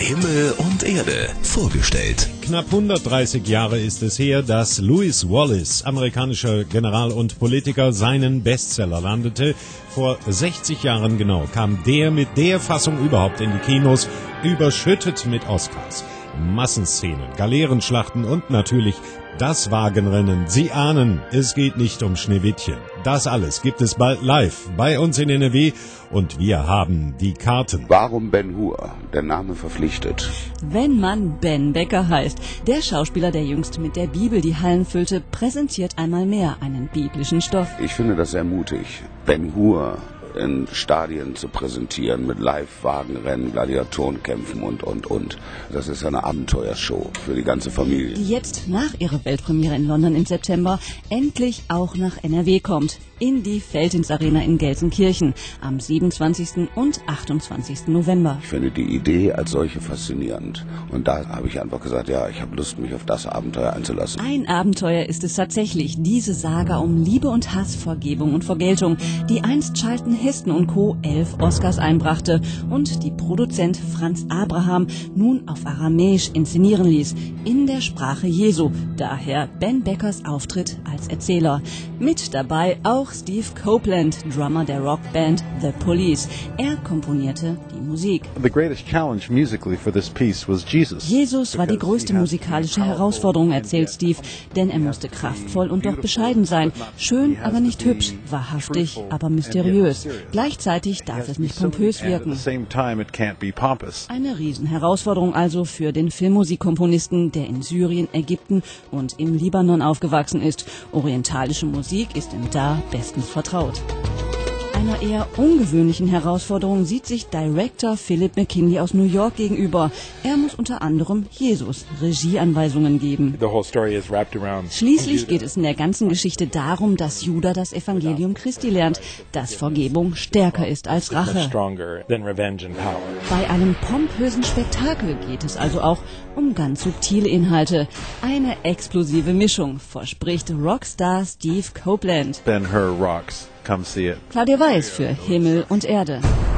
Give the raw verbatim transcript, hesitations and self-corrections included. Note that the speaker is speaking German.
Himmel und Erde vorgestellt. Knapp hundertdreißig Jahre ist es her, dass Lewis Wallace, amerikanischer General und Politiker, seinen Bestseller landete. Vor sechzig Jahren genau kam der mit der Fassung überhaupt in die Kinos, überschüttet mit Oscars. Massenszenen, Galeerenschlachten und natürlich das Wagenrennen. Sie ahnen, es geht nicht um Schneewittchen. Das alles gibt es bald live bei uns in N R W und wir haben die Karten. Warum Ben Hur? Der Name verpflichtet. Wenn man Ben Becker heißt, der Schauspieler, der jüngst mit der Bibel die Hallen füllte, präsentiert einmal mehr einen biblischen Stoff. Ich finde das sehr mutig, Ben Hur in Stadien zu präsentieren mit Live-Wagenrennen, Gladiatorenkämpfen und, und, und. Das ist eine Abenteuershow für die ganze Familie. Die jetzt nach ihrer Weltpremiere in London im September endlich auch nach N R W kommt. In die Veltins Arena in Gelsenkirchen am siebenundzwanzigsten und achtundzwanzigsten November. Ich finde die Idee als solche faszinierend. Und da habe ich einfach gesagt, ja, ich habe Lust, mich auf das Abenteuer einzulassen. Ein Abenteuer ist es tatsächlich, diese Saga um Liebe und Hass, Vergebung und Vergeltung, die einst Charlton Heston und Co. elf Oscars einbrachte und die Produzent Franz Abraham nun auf Aramäisch inszenieren ließ, in der Sprache Jesu. Daher Ben Beckers Auftritt als Erzähler. Mit dabei auch Steve Copeland, Drummer der Rockband The Police. Er komponierte die Musik. The greatest challenge musically for this piece was Jesus. Jesus war die größte musikalische Herausforderung, erzählt Steve, denn er musste kraftvoll und doch bescheiden sein. Schön, aber nicht hübsch. Wahrhaftig, aber mysteriös. Gleichzeitig darf es nicht pompös wirken. Eine Riesenherausforderung also für den Filmmusikkomponisten, der in Syrien, Ägypten und im Libanon aufgewachsen ist. Orientalische Musik ist ihm da bestens vertraut. Einer eher ungewöhnlichen Herausforderung sieht sich Director Philip McKinley aus New York gegenüber. Er muss unter anderem Jesus Regieanweisungen geben. Schließlich geht es in der ganzen Geschichte darum, dass Judah das Evangelium Christi lernt, dass Vergebung stärker ist als Rache. Bei einem pompösen Spektakel geht es also auch um ganz subtile Inhalte. Eine explosive Mischung, verspricht Rockstar Steve Copeland. Ben Hur rocks. Come see it. Claudia Weiß für Himmel und Erde.